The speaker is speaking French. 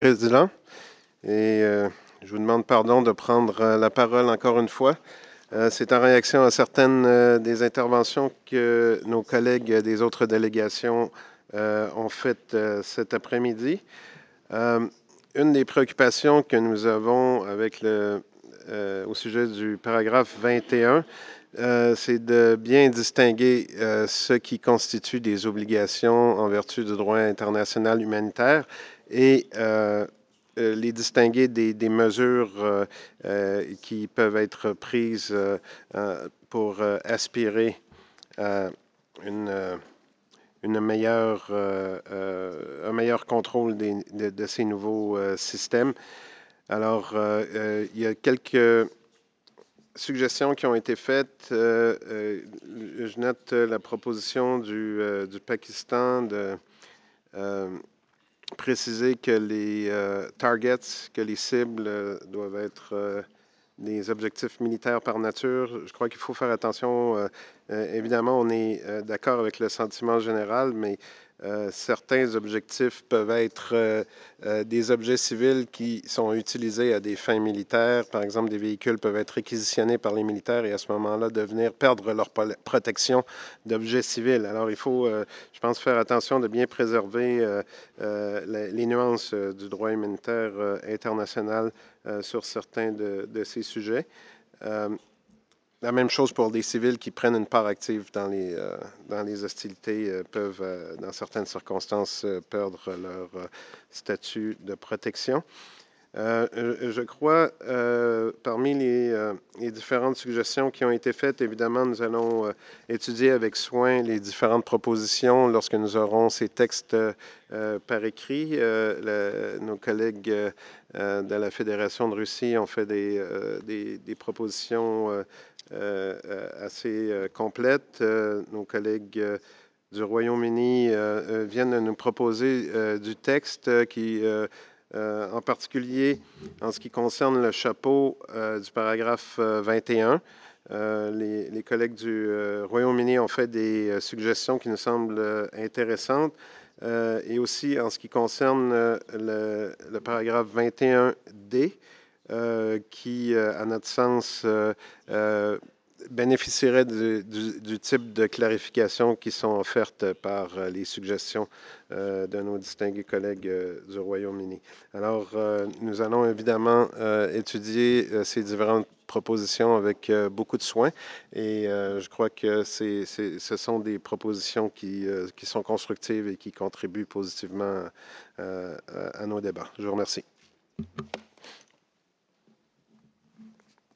Président, et je vous demande pardon de prendre la parole encore une fois. C'est en réaction à certaines des interventions que nos collègues des autres délégations ont faites cet après-midi. Une des préoccupations que nous avons au sujet du paragraphe 21, c'est de bien distinguer ce qui constitue des obligations en vertu du droit international humanitaire et les distinguer des mesures qui peuvent être prises pour aspirer à une, un meilleur contrôle de ces nouveaux systèmes. Alors, il y a quelques suggestions qui ont été faites. Je note la proposition du Pakistan de préciser que les targets, que les cibles doivent être des objectifs militaires par nature. Je crois qu'il faut faire attention. Évidemment, on est d'accord avec le sentiment général, mais certains objectifs peuvent être des objets civils qui sont utilisés à des fins militaires. Par exemple, des véhicules peuvent être réquisitionnés par les militaires et à ce moment-là devenir perdre leur protection d'objets civils. Alors, il faut, je pense, faire attention de bien préserver les nuances du droit humanitaire international sur certains de ces sujets. La même chose pour des civils qui prennent une part active dans les hostilités peuvent, dans certaines circonstances, perdre leur statut de protection. Je crois, parmi les différentes suggestions qui ont été faites, évidemment, nous allons étudier avec soin les différentes propositions lorsque nous aurons ces textes par écrit. Nos collègues de la Fédération de Russie ont fait des propositions assez complètes. Nos collègues du Royaume-Uni viennent de nous proposer du texte qui en particulier en ce qui concerne le chapeau du paragraphe 21. Les collègues du Royaume-Uni ont fait des suggestions qui nous semblent intéressantes. Et aussi en ce qui concerne le paragraphe 21D, qui, à notre sens, bénéficierait du type de clarification qui sont offertes par les suggestions de nos distingués collègues du Royaume-Uni. Alors, nous allons évidemment étudier ces différentes propositions avec beaucoup de soin et je crois que ce sont des propositions qui sont constructives et qui contribuent positivement à nos débats. Je vous remercie.